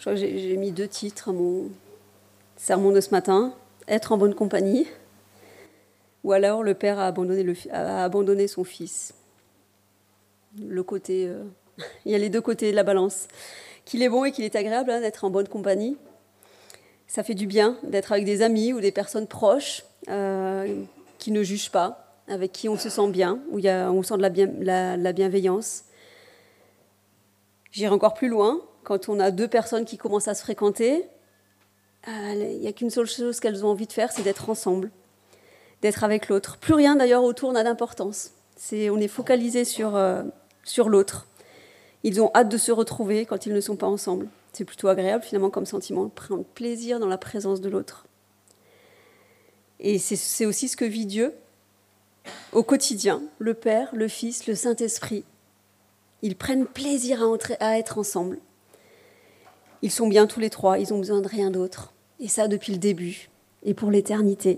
Je crois que j'ai mis 2 titres à mon sermon de ce matin. Être en bonne compagnie, ou alors le père a abandonné son fils. Le côté, il y a les 2 côtés de la balance. Qu'il est bon et qu'il est agréable d'être en bonne compagnie. Ça fait du bien d'être avec des amis ou des personnes proches qui ne jugent pas, avec qui on se sent bien, où on sent de la bienveillance. J'irai encore plus loin, quand on a 2 personnes qui commencent à se fréquenter, il n'y a qu'une seule chose qu'elles ont envie de faire, c'est d'être ensemble, d'être avec l'autre. Plus rien d'ailleurs autour n'a d'importance. On est focalisé sur l'autre. Ils ont hâte de se retrouver quand ils ne sont pas ensemble. C'est plutôt agréable finalement comme sentiment, de prendre plaisir dans la présence de l'autre. Et c'est aussi ce que vit Dieu au quotidien, le Père, le Fils, le Saint-Esprit. Ils prennent plaisir à être ensemble. Ils sont bien tous les 3, ils n'ont besoin de rien d'autre. Et ça depuis le début, et pour l'éternité.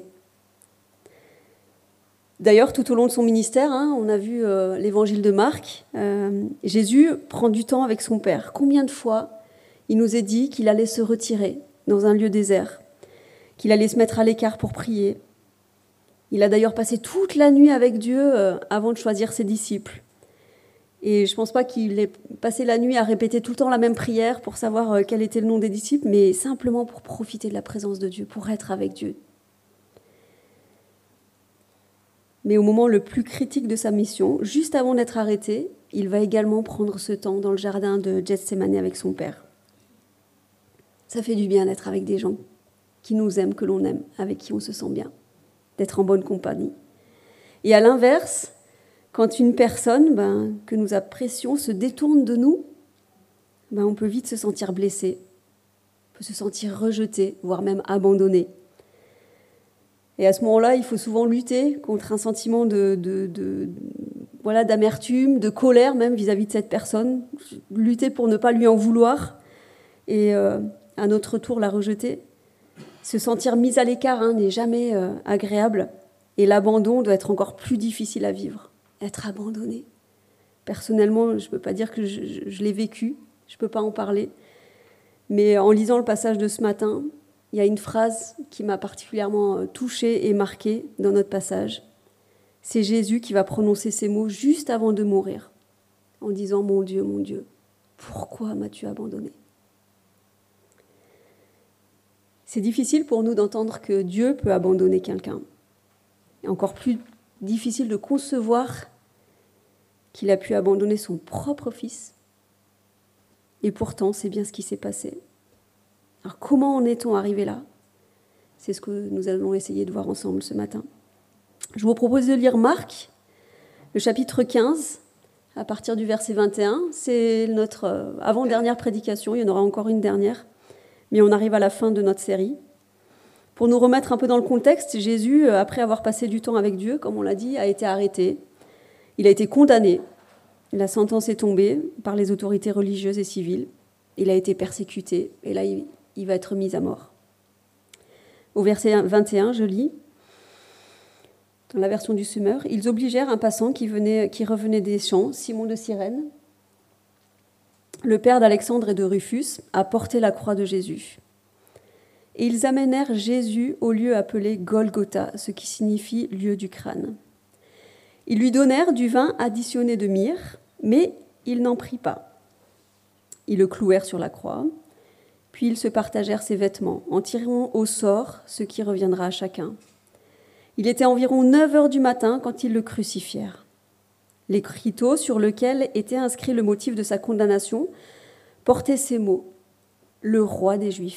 D'ailleurs, tout au long de son ministère, on a vu l'évangile de Marc, Jésus prend du temps avec son Père. Combien de fois il nous est dit qu'il allait se retirer dans un lieu désert, qu'il allait se mettre à l'écart pour prier. Il a d'ailleurs passé toute la nuit avec Dieu avant de choisir ses disciples. Et je ne pense pas qu'il ait passé la nuit à répéter tout le temps la même prière pour savoir quel était le nom des disciples, mais simplement pour profiter de la présence de Dieu, pour être avec Dieu. Mais au moment le plus critique de sa mission, juste avant d'être arrêté, il va également prendre ce temps dans le jardin de Gethsémani avec son Père. Ça fait du bien d'être avec des gens qui nous aiment, que l'on aime, avec qui on se sent bien, d'être en bonne compagnie. Et à l'inverse, quand une personne que nous apprécions se détourne de nous, on peut vite se sentir blessé, on peut se sentir rejeté, voire même abandonné. Et à ce moment-là, il faut souvent lutter contre un sentiment d'amertume, de colère même vis-à-vis de cette personne, lutter pour ne pas lui en vouloir et à notre tour la rejeter. Se sentir mis à l'écart n'est jamais agréable et l'abandon doit être encore plus difficile à vivre. Être abandonné. Personnellement, je ne peux pas dire que je l'ai vécu, je ne peux pas en parler, mais en lisant le passage de ce matin, il y a une phrase qui m'a particulièrement touchée et marquée dans notre passage. C'est Jésus qui va prononcer ces mots juste avant de mourir, en disant « Mon Dieu, pourquoi m'as-tu abandonné ?» C'est difficile pour nous d'entendre que Dieu peut abandonner quelqu'un. Et encore plus difficile de concevoir qu'il a pu abandonner son propre fils. Et pourtant, c'est bien ce qui s'est passé. Alors comment en est-on arrivé là ? C'est ce que nous allons essayer de voir ensemble ce matin. Je vous propose de lire Marc, le chapitre 15, à partir du verset 21. C'est notre avant-dernière prédication, il y en aura encore une dernière, mais on arrive à la fin de notre série. Pour nous remettre un peu dans le contexte, Jésus, après avoir passé du temps avec Dieu, comme on l'a dit, a été arrêté. Il a été condamné. La sentence est tombée par les autorités religieuses et civiles. Il a été persécuté et là, il va être mis à mort. Au verset 21, je lis, dans la version du Semeur, « Ils obligèrent un passant qui revenait des champs, Simon de Cyrène, le père d'Alexandre et de Rufus, à porter la croix de Jésus. Et ils amenèrent Jésus au lieu appelé Golgotha, ce qui signifie lieu du crâne. Ils lui donnèrent du vin additionné de myrrhe, mais il n'en prit pas. Ils le clouèrent sur la croix, puis ils se partagèrent ses vêtements, en tirant au sort ce qui reviendra à chacun. Il était environ 9h du matin quand ils le crucifièrent. L'écriteau sur lequel était inscrit le motif de sa condamnation portait ces mots « Le roi des Juifs ».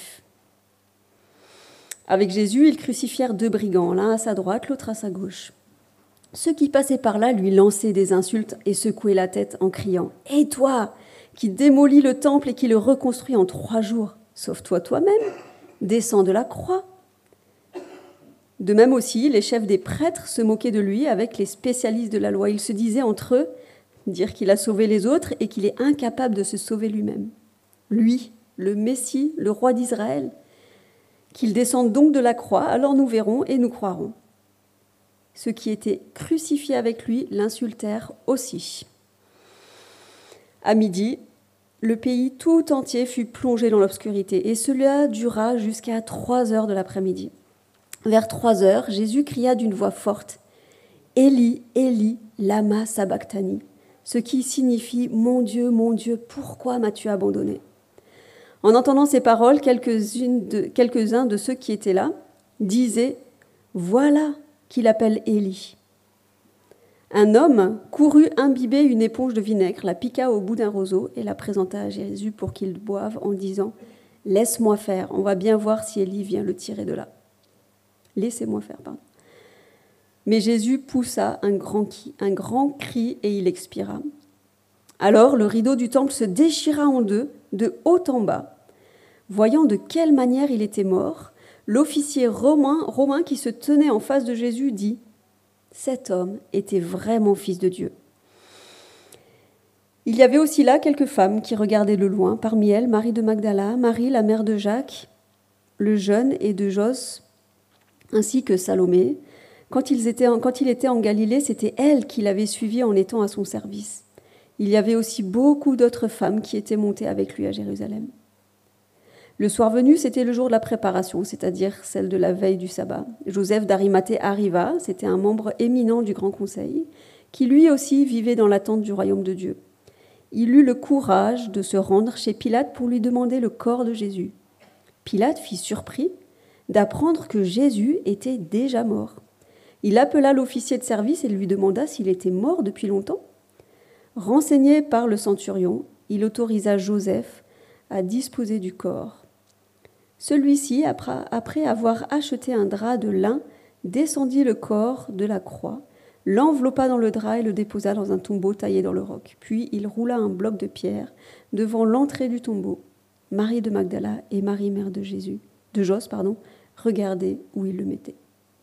Avec Jésus, ils crucifièrent 2 brigands, l'un à sa droite, l'autre à sa gauche. Ceux qui passaient par là lui lançaient des insultes et secouaient la tête en criant « Et toi, qui démolis le temple et qui le reconstruis en 3 jours, sauve-toi toi-même, descends de la croix !» De même aussi, les chefs des prêtres se moquaient de lui avec les spécialistes de la loi. Ils se disaient entre eux dire qu'il a sauvé les autres et qu'il est incapable de se sauver lui-même. Lui, le Messie, le roi d'Israël, qu'il descende donc de la croix, alors nous verrons et nous croirons. Ceux qui étaient crucifiés avec lui l'insultèrent aussi. À midi, le pays tout entier fut plongé dans l'obscurité, et cela dura jusqu'à 3 heures de l'après-midi. Vers 3 heures, Jésus cria d'une voix forte, « Élie, Élie, lama sabachthani », ce qui signifie « Mon Dieu, pourquoi m'as-tu abandonné ?» En entendant ces paroles, quelques-uns de ceux qui étaient là disaient « Voilà qu'il appelle Élie ». Un homme courut imbiber une éponge de vinaigre, la piqua au bout d'un roseau et la présenta à Jésus pour qu'il boive en disant « Laisse-moi faire, on va bien voir si Élie vient le tirer de là. » Laissez-moi faire, pardon. Mais Jésus poussa un grand cri et il expira. Alors le rideau du temple se déchira en deux, de haut en bas. Voyant de quelle manière il était mort, l'officier romain qui se tenait en face de Jésus dit « Cet homme était vraiment fils de Dieu. » Il y avait aussi là quelques femmes qui regardaient de loin, parmi elles Marie de Magdala, Marie la mère de Jacques, le jeune et de Jos, ainsi que Salomé. Quand il était en Galilée, c'était elle qui l'avait suivi en étant à son service. Il y avait aussi beaucoup d'autres femmes qui étaient montées avec lui à Jérusalem. Le soir venu, c'était le jour de la préparation, c'est-à-dire celle de la veille du sabbat. Joseph d'Arimathée arriva, c'était un membre éminent du Grand Conseil, qui lui aussi vivait dans l'attente du royaume de Dieu. Il eut le courage de se rendre chez Pilate pour lui demander le corps de Jésus. Pilate fut surpris d'apprendre que Jésus était déjà mort. Il appela l'officier de service et lui demanda s'il était mort depuis longtemps. Renseigné par le centurion, il autorisa Joseph à disposer du corps. Celui-ci, après avoir acheté un drap de lin, descendit le corps de la croix, l'enveloppa dans le drap et le déposa dans un tombeau taillé dans le roc. Puis il roula un bloc de pierre devant l'entrée du tombeau. Marie de Magdala et Marie, mère de Jos, regardaient où il le mettait.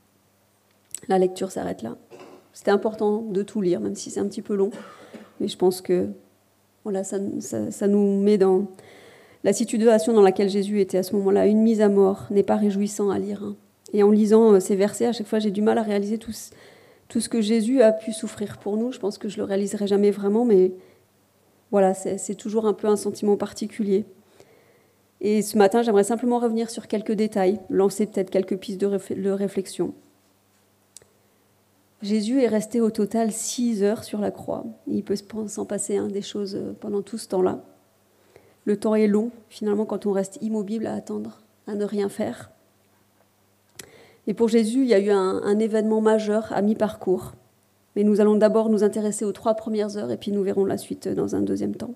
La lecture s'arrête là. C'était important de tout lire, même si c'est un petit peu long. Mais je pense que voilà, ça nous met dans la situation dans laquelle Jésus était à ce moment-là. Une mise à mort n'est pas réjouissant à lire. Hein. Et en lisant ces versets, à chaque fois, j'ai du mal à réaliser tout ce que Jésus a pu souffrir pour nous. Je pense que je le réaliserai jamais vraiment, mais voilà, c'est toujours un peu un sentiment particulier. Et ce matin, j'aimerais simplement revenir sur quelques détails, lancer peut-être quelques pistes de réflexion. Jésus est resté au total 6 heures sur la croix. Il peut s'en passer des choses pendant tout ce temps-là. Le temps est long, finalement, quand on reste immobile à attendre, à ne rien faire. Et pour Jésus, il y a eu un événement majeur à mi-parcours. Mais nous allons d'abord nous intéresser aux 3 premières heures et puis nous verrons la suite dans un deuxième temps.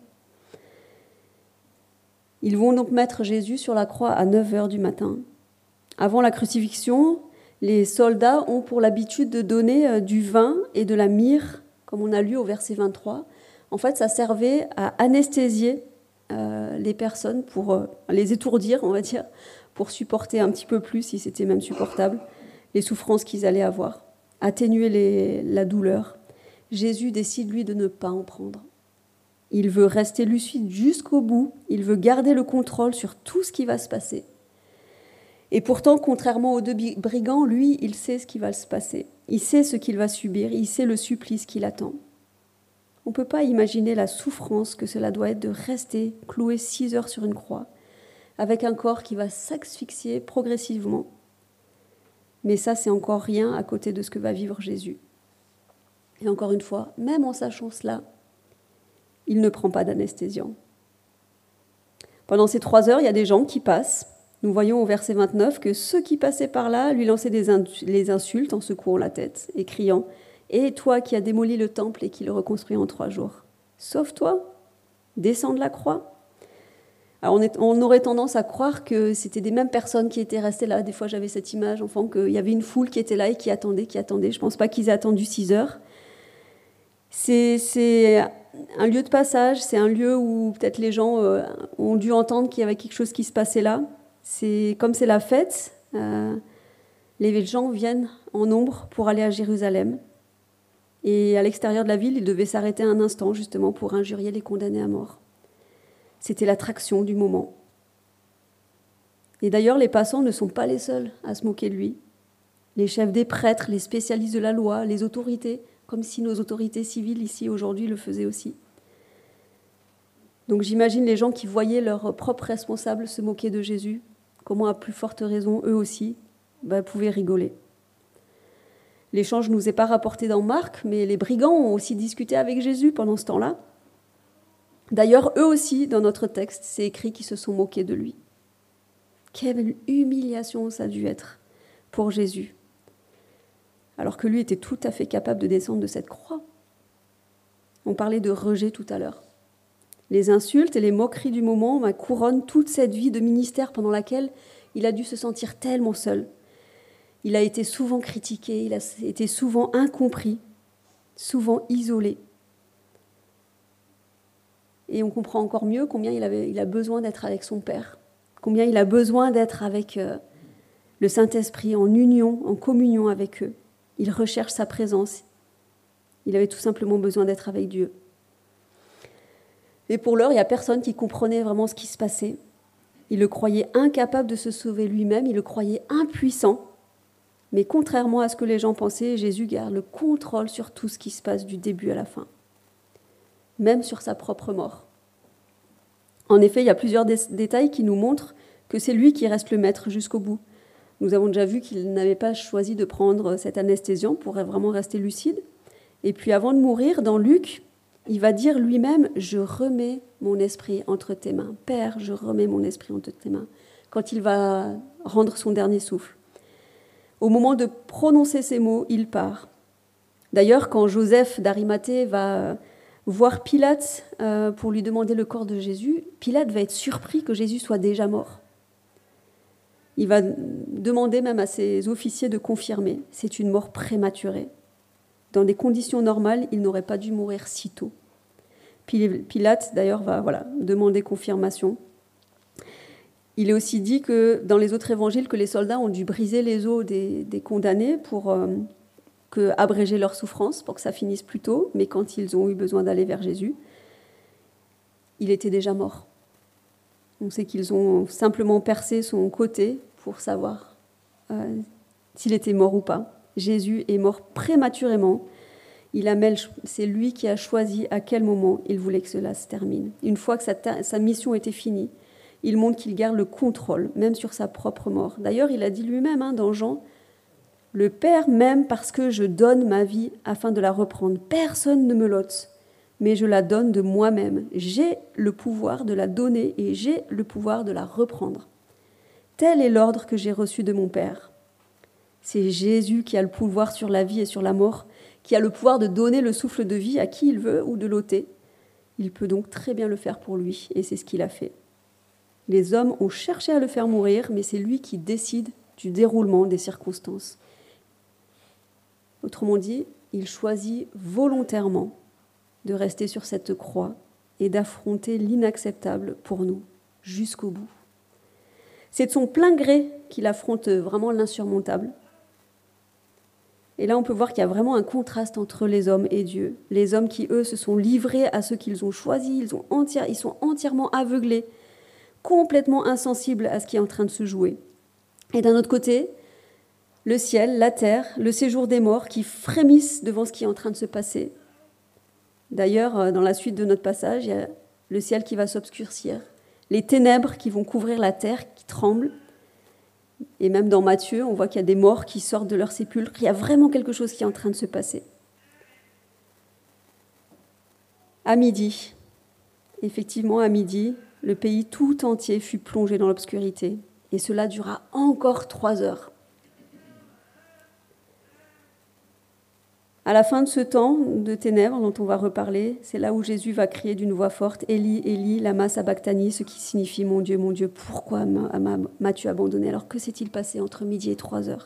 Ils vont donc mettre Jésus sur la croix à 9 heures du matin. Avant la crucifixion, les soldats ont pour l'habitude de donner du vin et de la myrrhe, comme on a lu au verset 23. En fait, ça servait à anesthésier les personnes pour les étourdir, on va dire, pour supporter un petit peu plus, si c'était même supportable, les souffrances qu'ils allaient avoir, atténuer la douleur. Jésus décide, lui, de ne pas en prendre. Il veut rester lucide jusqu'au bout, il veut garder le contrôle sur tout ce qui va se passer. Et pourtant, contrairement aux 2 brigands, lui, il sait ce qui va se passer. Il sait ce qu'il va subir, il sait le supplice qui l'attend. On ne peut pas imaginer la souffrance que cela doit être de rester cloué 6 heures sur une croix, avec un corps qui va s'asphyxier progressivement. Mais ça, c'est encore rien à côté de ce que va vivre Jésus. Et encore une fois, même en sachant cela, il ne prend pas d'anesthésiant. Pendant ces 3 heures, il y a des gens qui passent. Nous voyons au verset 29 que ceux qui passaient par là lui lançaient les insultes en secouant la tête et criant « Et toi qui as démoli le temple et qui le reconstruis en 3 jours, sauve-toi, descends de la croix ». Alors on aurait tendance à croire que c'était des mêmes personnes qui étaient restées là. Des fois, j'avais cette image, enfin, qu'il y avait une foule qui était là et qui attendait. Je ne pense pas qu'ils aient attendu 6 heures. C'est un lieu de passage, c'est un lieu où peut-être les gens ont dû entendre qu'il y avait quelque chose qui se passait là. Comme c'est la fête, les gens viennent en nombre pour aller à Jérusalem. Et à l'extérieur de la ville, ils devaient s'arrêter un instant justement pour injurier les condamnés à mort. C'était l'attraction du moment. Et d'ailleurs, les passants ne sont pas les seuls à se moquer de lui. Les chefs des prêtres, les spécialistes de la loi, les autorités, comme si nos autorités civiles ici aujourd'hui le faisaient aussi. Donc j'imagine les gens qui voyaient leurs propres responsables se moquer de Jésus, comment à plus forte raison, eux aussi, pouvaient rigoler. L'échange ne nous est pas rapporté dans Marc, mais les brigands ont aussi discuté avec Jésus pendant ce temps-là. D'ailleurs, eux aussi, dans notre texte, c'est écrit qu'ils se sont moqués de lui. Quelle humiliation ça a dû être pour Jésus, alors que lui était tout à fait capable de descendre de cette croix. On parlait de rejet tout à l'heure. Les insultes et les moqueries du moment couronnent toute cette vie de ministère pendant laquelle il a dû se sentir tellement seul. Il a été souvent critiqué, il a été souvent incompris, souvent isolé. Et on comprend encore mieux combien il a besoin d'être avec son Père, combien il a besoin d'être avec le Saint-Esprit, en union, en communion avec eux. Il recherche sa présence. Il avait tout simplement besoin d'être avec Dieu. Et pour l'heure, il n'y a personne qui comprenait vraiment ce qui se passait. Il le croyait incapable de se sauver lui-même, il le croyait impuissant. Mais contrairement à ce que les gens pensaient, Jésus garde le contrôle sur tout ce qui se passe du début à la fin, même sur sa propre mort. En effet, il y a plusieurs détails qui nous montrent que c'est lui qui reste le maître jusqu'au bout. Nous avons déjà vu qu'il n'avait pas choisi de prendre cet anesthésiant pour vraiment rester lucide. Et puis avant de mourir, dans Luc, il va dire lui-même « Je remets mon esprit entre tes mains. Père, je remets mon esprit entre tes mains. » Quand il va rendre son dernier souffle. Au moment de prononcer ces mots, il part. D'ailleurs, quand Joseph d'Arimathée va voir Pilate pour lui demander le corps de Jésus, Pilate va être surpris que Jésus soit déjà mort. Il va demander même à ses officiers de confirmer. C'est une mort prématurée. Dans des conditions normales, il n'aurait pas dû mourir si tôt. Pilate, d'ailleurs, va demander confirmation. Il est aussi dit que dans les autres évangiles que les soldats ont dû briser les os des condamnés pour abréger leur souffrance, pour que ça finisse plus tôt. Mais quand ils ont eu besoin d'aller vers Jésus, il était déjà mort. On sait qu'ils ont simplement percé son côté pour savoir s'il était mort ou pas. Jésus est mort prématurément. C'est lui qui a choisi à quel moment il voulait que cela se termine. Une fois que sa mission était finie, il montre qu'il garde le contrôle, même sur sa propre mort. D'ailleurs, il a dit lui-même dans Jean, « Le Père m'aime parce que je donne ma vie afin de la reprendre. Personne ne me l'ôte, mais je la donne de moi-même. J'ai le pouvoir de la donner et j'ai le pouvoir de la reprendre. Tel est l'ordre que j'ai reçu de mon Père. » C'est Jésus qui a le pouvoir sur la vie et sur la mort, qui a le pouvoir de donner le souffle de vie à qui il veut ou de l'ôter. Il peut donc très bien le faire pour lui, et c'est ce qu'il a fait. Les hommes ont cherché à le faire mourir, mais c'est lui qui décide du déroulement des circonstances. Autrement dit, il choisit volontairement de rester sur cette croix et d'affronter l'inacceptable pour nous, jusqu'au bout. C'est de son plein gré qu'il affronte vraiment l'insurmontable. Et là, on peut voir qu'il y a vraiment un contraste entre les hommes et Dieu. Les hommes qui, eux, se sont livrés à ceux qu'ils ont choisis, ils sont entièrement aveuglés, complètement insensibles à ce qui est en train de se jouer. Et d'un autre côté, le ciel, la terre, le séjour des morts qui frémissent devant ce qui est en train de se passer. D'ailleurs, dans la suite de notre passage, il y a le ciel qui va s'obscurcir, les ténèbres qui vont couvrir la terre, qui tremblent. Et même dans Matthieu, on voit qu'il y a des morts qui sortent de leur sépulcre. Il y a vraiment quelque chose qui est en train de se passer. À midi, effectivement à midi, le pays tout entier fut plongé dans l'obscurité. Et cela dura encore 3 heures. À la fin de ce temps de ténèbres dont on va reparler, c'est là où Jésus va crier d'une voix forte « Élie, Élie, lama sabachthani », ce qui signifie « Mon Dieu, pourquoi m'as-tu abandonné ?» Alors que s'est-il passé entre midi et 3 heures ?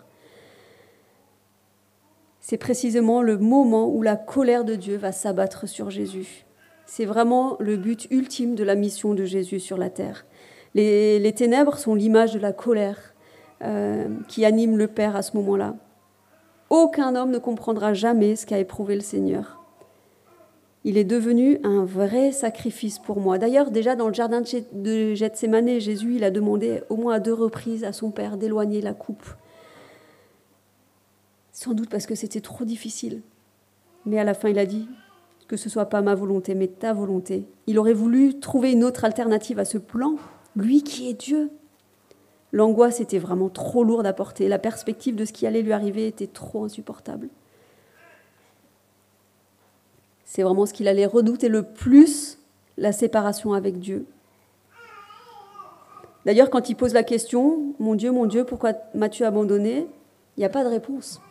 C'est précisément le moment où la colère de Dieu va s'abattre sur Jésus. C'est vraiment le but ultime de la mission de Jésus sur la terre. Les ténèbres sont l'image de la colère qui anime le Père à ce moment-là. Aucun homme ne comprendra jamais ce qu'a éprouvé le Seigneur. Il est devenu un vrai sacrifice pour moi. D'ailleurs, déjà dans le jardin de Gethsémanée, Jésus il a demandé au moins à 2 reprises à son Père d'éloigner la coupe. Sans doute parce que c'était trop difficile. Mais à la fin, il a dit que ce ne soit pas ma volonté, mais ta volonté. Il aurait voulu trouver une autre alternative à ce plan, lui qui est Dieu. L'angoisse était vraiment trop lourde à porter. La perspective de ce qui allait lui arriver était trop insupportable. C'est vraiment ce qu'il allait redouter le plus, la séparation avec Dieu. D'ailleurs, quand il pose la question, mon Dieu, pourquoi m'as-tu abandonné ? Il n'y a pas de réponse.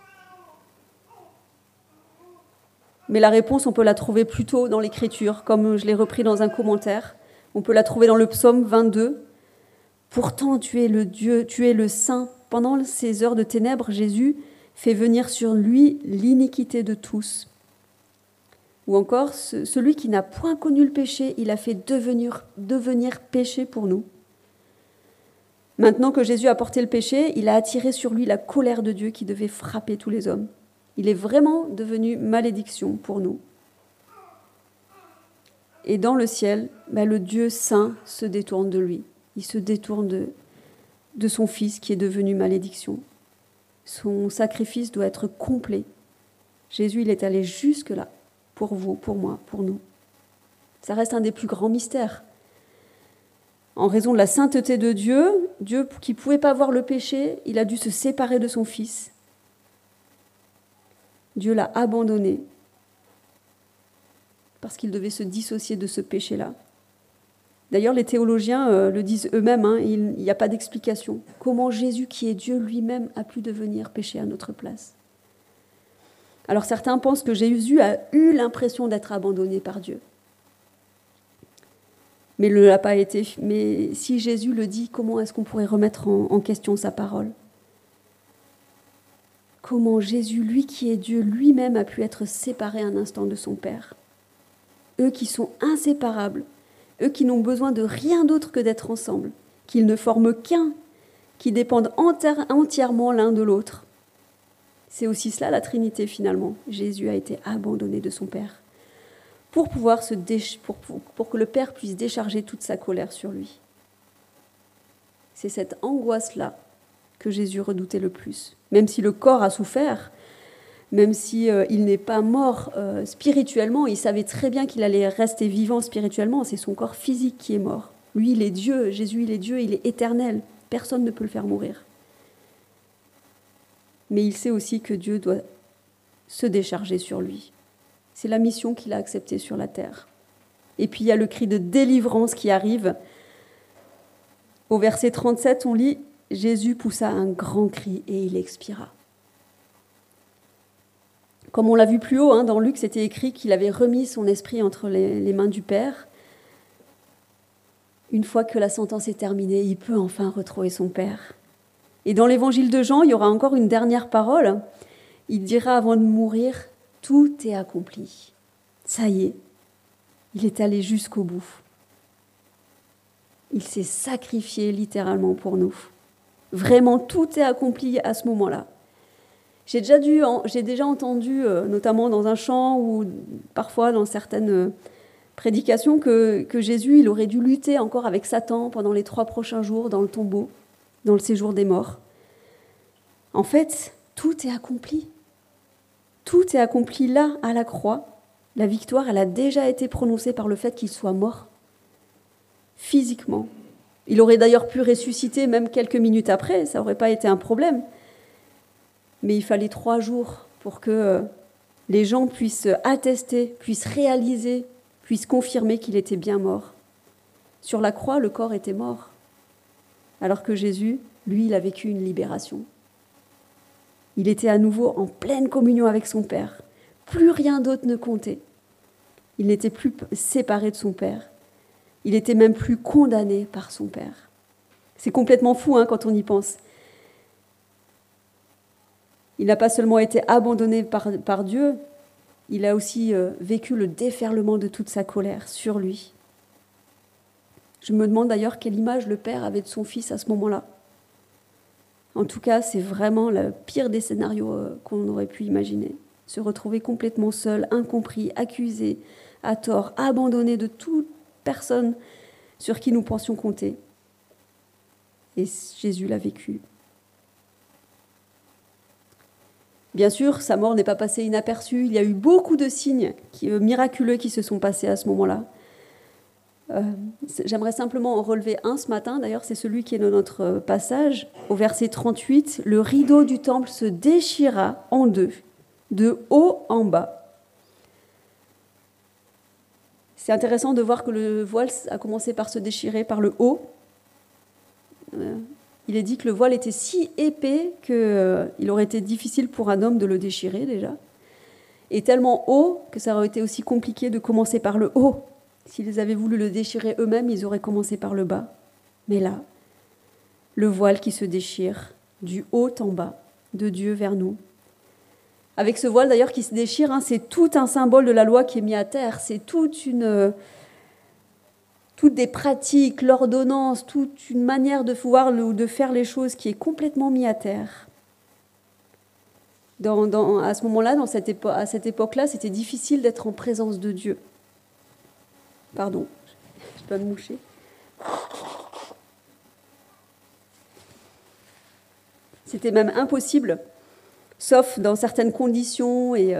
Mais la réponse, on peut la trouver plutôt dans l'Écriture, comme je l'ai repris dans un commentaire. On peut la trouver dans le psaume 22. Pourtant, tu es le Dieu, tu es le Saint. Pendant ces heures de ténèbres, Jésus fait venir sur lui l'iniquité de tous. Ou encore, celui qui n'a point connu le péché, il a fait devenir péché pour nous. Maintenant que Jésus a porté le péché, il a attiré sur lui la colère de Dieu qui devait frapper tous les hommes. Il est vraiment devenu malédiction pour nous. Et dans le ciel, le Dieu saint se détourne de lui. Il se détourne de son Fils qui est devenu malédiction. Son sacrifice doit être complet. Jésus, il est allé jusque-là, pour vous, pour moi, pour nous. Ça reste un des plus grands mystères. En raison de la sainteté de Dieu, Dieu qui ne pouvait pas voir le péché, il a dû se séparer de son Fils. Dieu l'a abandonné parce qu'il devait se dissocier de ce péché-là. D'ailleurs, les théologiens le disent eux-mêmes, il n'y a pas d'explication. Comment Jésus, qui est Dieu lui-même, a pu devenir péché à notre place ? Alors certains pensent que Jésus a eu l'impression d'être abandonné par Dieu. Mais il ne l'a pas été. Mais si Jésus le dit, comment est-ce qu'on pourrait remettre en question sa parole ? Comment Jésus, lui qui est Dieu, lui-même a pu être séparé un instant de son Père ? Eux qui sont inséparables, eux qui n'ont besoin de rien d'autre que d'être ensemble, qu'ils ne forment qu'un, qui dépendent entièrement l'un de l'autre. C'est aussi cela la Trinité finalement. Jésus a été abandonné de son Père pour que le Père puisse décharger toute sa colère sur lui. C'est cette angoisse-là que Jésus redoutait le plus. Même si le corps a souffert, même s'il n'est pas mort spirituellement, il savait très bien qu'il allait rester vivant spirituellement, c'est son corps physique qui est mort. Lui, il est Dieu, Jésus, il est Dieu, il est éternel. Personne ne peut le faire mourir. Mais il sait aussi que Dieu doit se décharger sur lui. C'est la mission qu'il a acceptée sur la terre. Et puis il y a le cri de délivrance qui arrive. Au verset 37, on lit « Jésus poussa un grand cri et il expira ». Comme on l'a vu plus haut, dans Luc, c'était écrit qu'il avait remis son esprit entre les mains du Père. Une fois que la sentence est terminée, il peut enfin retrouver son Père. Et dans l'évangile de Jean, il y aura encore une dernière parole. Il dira avant de mourir, « Tout est accompli ». Ça y est, il est allé jusqu'au bout. Il s'est sacrifié littéralement pour nous. Vraiment, tout est accompli à ce moment-là. J'ai déjà entendu, notamment dans un chant ou parfois dans certaines prédications, que Jésus, il aurait dû lutter encore avec Satan pendant les 3 prochains jours dans le tombeau, dans le séjour des morts. En fait, tout est accompli. Tout est accompli là, à la croix. La victoire, elle a déjà été prononcée par le fait qu'il soit mort, physiquement. Il aurait d'ailleurs pu ressusciter même quelques minutes après, ça n'aurait pas été un problème. Mais il fallait 3 jours pour que les gens puissent attester, puissent réaliser, puissent confirmer qu'il était bien mort. Sur la croix, le corps était mort, alors que Jésus, lui, il a vécu une libération. Il était à nouveau en pleine communion avec son Père. Plus rien d'autre ne comptait. Il n'était plus séparé de son Père. Il était même plus condamné par son Père. C'est complètement fou quand on y pense. Il n'a pas seulement été abandonné par Dieu, il a aussi vécu le déferlement de toute sa colère sur lui. Je me demande d'ailleurs quelle image le Père avait de son Fils à ce moment-là. En tout cas, c'est vraiment le pire des scénarios qu'on aurait pu imaginer. Se retrouver complètement seul, incompris, accusé, à tort, abandonné de toute personne sur qui nous pensions compter. Et Jésus l'a vécu. Bien sûr, sa mort n'est pas passée inaperçue. Il y a eu beaucoup de signes miraculeux qui se sont passés à ce moment-là. J'aimerais simplement en relever un ce matin. D'ailleurs, c'est celui qui est dans notre passage. Au verset 38, le rideau du temple se déchira en deux, de haut en bas. C'est intéressant de voir que le voile a commencé par se déchirer par le haut. Il est dit que le voile était si épais qu'il aurait été difficile pour un homme de le déchirer déjà. Et tellement haut que ça aurait été aussi compliqué de commencer par le haut. S'ils avaient voulu le déchirer eux-mêmes, ils auraient commencé par le bas. Mais là, le voile qui se déchire du haut en bas, de Dieu vers nous. Avec ce voile d'ailleurs qui se déchire, c'est tout un symbole de la loi qui est mis à terre. C'est toutes des pratiques, l'ordonnance, toute une manière de pouvoir ou de faire les choses qui est complètement mis à terre. À ce moment-là, à cette époque-là, c'était difficile d'être en présence de Dieu. Pardon, je dois me moucher. C'était même impossible, sauf dans certaines conditions et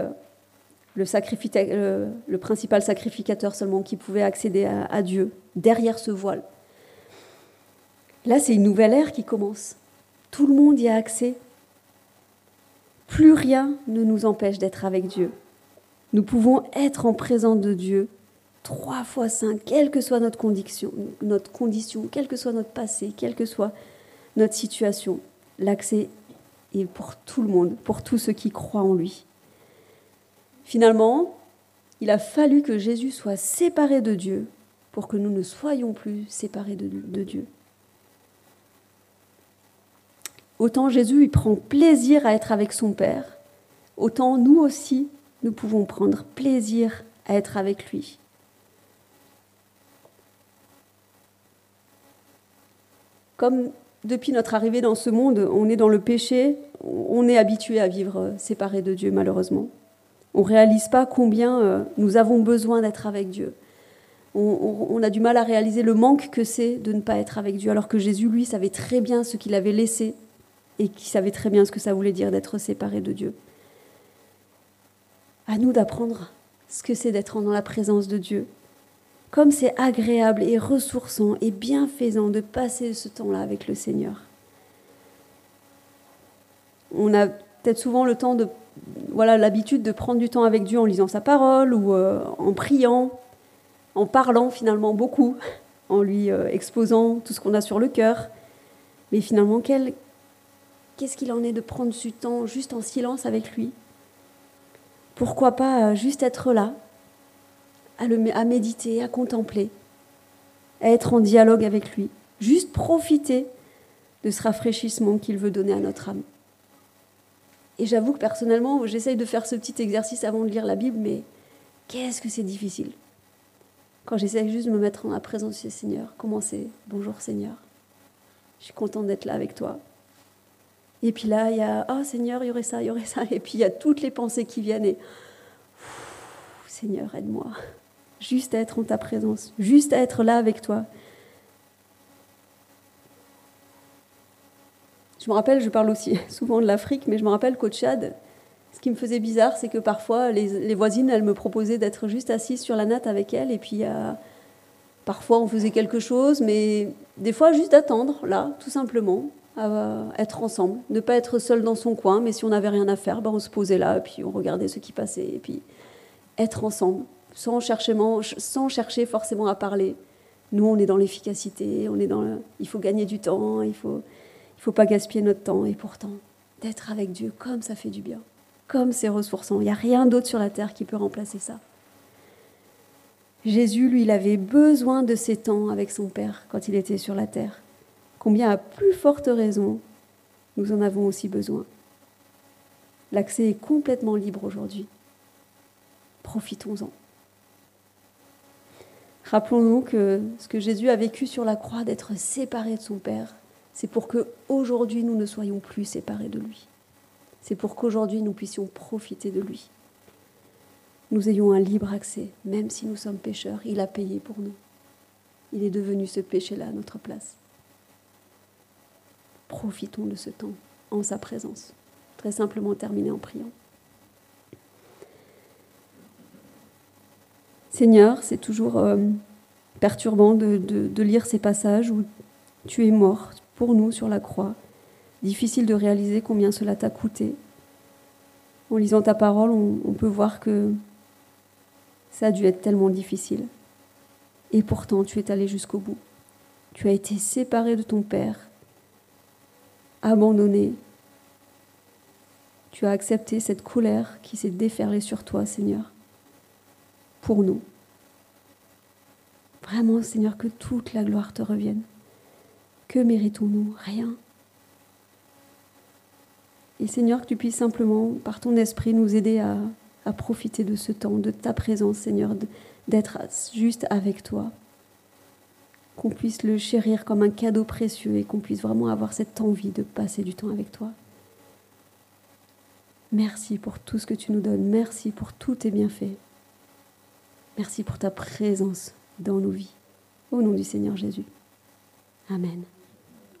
le principal sacrificateur seulement qui pouvait accéder à Dieu derrière ce voile. Là, c'est une nouvelle ère qui commence. Tout le monde y a accès. Plus rien ne nous empêche d'être avec Dieu. Nous pouvons être en présence de Dieu 3 fois 5, quelle que soit notre condition, quel que soit notre passé, quelle que soit notre situation. L'accès est pour tout le monde, pour tous ceux qui croient en lui. Finalement, il a fallu que Jésus soit séparé de Dieu pour que nous ne soyons plus séparés de Dieu. Autant Jésus, il prend plaisir à être avec son Père, autant nous aussi, nous pouvons prendre plaisir à être avec lui. Comme depuis notre arrivée dans ce monde, on est dans le péché, on est habitué à vivre séparé de Dieu, malheureusement. On ne réalise pas combien nous avons besoin d'être avec Dieu. On a du mal à réaliser le manque que c'est de ne pas être avec Dieu, alors que Jésus, lui, savait très bien ce qu'il avait laissé et qui savait très bien ce que ça voulait dire d'être séparé de Dieu. À nous d'apprendre ce que c'est d'être dans la présence de Dieu. Comme c'est agréable et ressourçant et bienfaisant de passer ce temps-là avec le Seigneur. On a peut-être souvent l'habitude de prendre du temps avec Dieu en lisant sa parole ou en priant, en parlant finalement beaucoup, en lui exposant tout ce qu'on a sur le cœur. Mais finalement, qu'est-ce qu'il en est de prendre ce temps juste en silence avec lui ? Pourquoi pas juste être là, à méditer, à contempler, à être en dialogue avec lui, juste profiter de ce rafraîchissement qu'il veut donner à notre âme. Et j'avoue que personnellement, j'essaye de faire ce petit exercice avant de lire la Bible, mais qu'est-ce que c'est difficile. Quand j'essaye juste de me mettre en la présence du Seigneur, comment c'est ? Bonjour Seigneur, je suis contente d'être là avec toi. Et puis là, il y a « Oh Seigneur, il y aurait ça ». Et puis il y a toutes les pensées qui viennent et « Seigneur, aide-moi ». Juste à être en ta présence, juste à être là avec toi. Je me rappelle, je parle aussi souvent de l'Afrique, mais je me rappelle qu'au Tchad, ce qui me faisait bizarre, c'est que parfois, les voisines, elles me proposaient d'être juste assise sur la natte avec elles, et puis parfois on faisait quelque chose, mais des fois juste d'attendre, là, tout simplement, à être ensemble, ne pas être seul dans son coin, mais si on n'avait rien à faire, on se posait là, et puis on regardait ce qui passait, et puis être ensemble. Sans chercher forcément à parler. Nous, on est dans l'efficacité, il faut gagner du temps, il faut pas gaspiller notre temps. Et pourtant, d'être avec Dieu, comme ça fait du bien, comme c'est ressourçant. Il n'y a rien d'autre sur la terre qui peut remplacer ça. Jésus, lui, il avait besoin de ces temps avec son Père quand il était sur la terre. Combien à plus forte raison, nous en avons aussi besoin. L'accès est complètement libre aujourd'hui. Profitons-en. Rappelons-nous que ce que Jésus a vécu sur la croix, d'être séparé de son Père, c'est pour qu'aujourd'hui nous ne soyons plus séparés de lui. C'est pour qu'aujourd'hui nous puissions profiter de lui. Nous ayons un libre accès, même si nous sommes pécheurs, il a payé pour nous. Il est devenu ce péché-là à notre place. Profitons de ce temps en sa présence. voudrais simplement terminer en priant. Seigneur, c'est toujours perturbant de lire ces passages où tu es mort pour nous sur la croix. Difficile de réaliser combien cela t'a coûté. En lisant ta parole, on peut voir que ça a dû être tellement difficile. Et pourtant, tu es allé jusqu'au bout. Tu as été séparé de ton Père, abandonné. Tu as accepté cette colère qui s'est déferlée sur toi, Seigneur, pour nous. Vraiment, Seigneur, que toute la gloire te revienne. Que méritons-nous? Rien. Et Seigneur, que tu puisses simplement, par ton esprit, nous aider à profiter de ce temps, de ta présence, Seigneur, d'être juste avec toi. Qu'on puisse le chérir comme un cadeau précieux et qu'on puisse vraiment avoir cette envie de passer du temps avec toi. Merci pour tout ce que tu nous donnes. Merci pour tous tes bienfaits. Merci pour ta présence dans nos vies. Au nom du Seigneur Jésus. Amen.